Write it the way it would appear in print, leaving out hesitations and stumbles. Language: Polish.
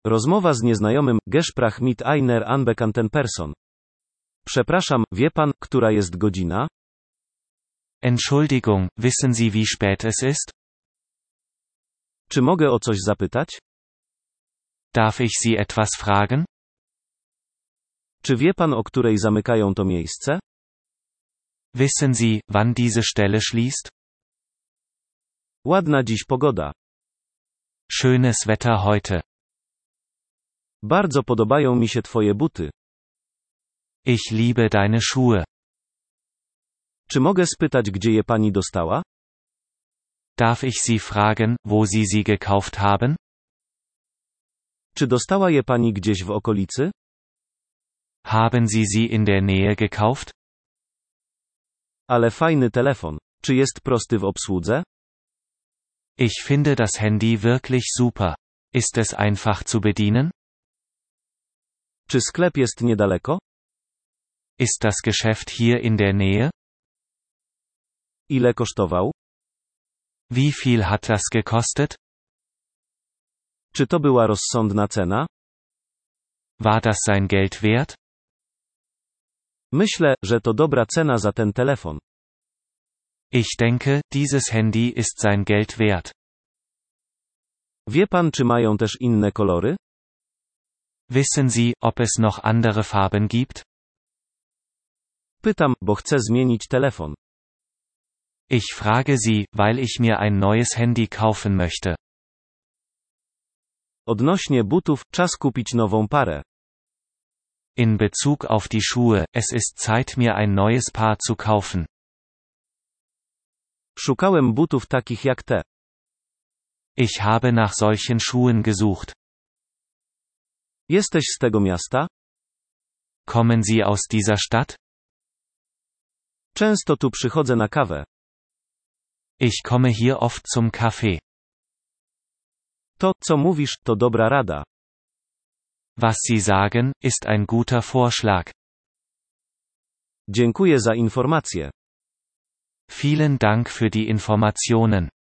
Rozmowa z nieznajomym, Gespräch mit einer unbekannten Person. Przepraszam, wie pan, która jest godzina? Entschuldigung, wissen Sie, wie spät es ist? Czy mogę o coś zapytać? Darf ich Sie etwas fragen? Czy wie pan, o której zamykają to miejsce? Wissen Sie, wann diese Stelle schließt? Ładna dziś pogoda. Schönes Wetter heute. Bardzo podobają mi się twoje buty. Ich liebe deine Schuhe. Czy mogę spytać, gdzie je pani dostała? Darf ich Sie fragen, wo Sie sie gekauft haben? Czy dostała je pani gdzieś w okolicy? Haben Sie sie in der Nähe gekauft? Ale fajny telefon. Czy jest prosty w obsłudze? Ich finde das Handy wirklich super. Ist es einfach zu bedienen? Czy sklep jest niedaleko? Ist das Geschäft hier in der Nähe? Ile kosztował? Wie viel hat das gekostet? Czy to była rozsądna cena? War das sein Geld wert? Myślę, że to dobra cena za ten telefon. Ich denke, dieses Handy ist sein Geld wert. Wie pan, czy mają też inne kolory? Wissen Sie, ob es noch andere Farben gibt? Pytam, bo chcę zmienić telefon. Ich frage Sie, weil ich mir ein neues Handy kaufen möchte. Odnośnie butów, czas kupić nową parę. In Bezug auf die Schuhe, es ist Zeit, mir ein neues Paar zu kaufen. Szukałem butów takich jak te. Ich habe nach solchen Schuhen gesucht. Jesteś z tego miasta? Kommen Sie aus dieser Stadt? Często tu przychodzę na kawę. Ich komme hier oft zum Kaffee. To, co mówisz, to dobra rada. Was Sie sagen, ist ein guter Vorschlag. Dziękuję za informację. Vielen Dank für die Informationen.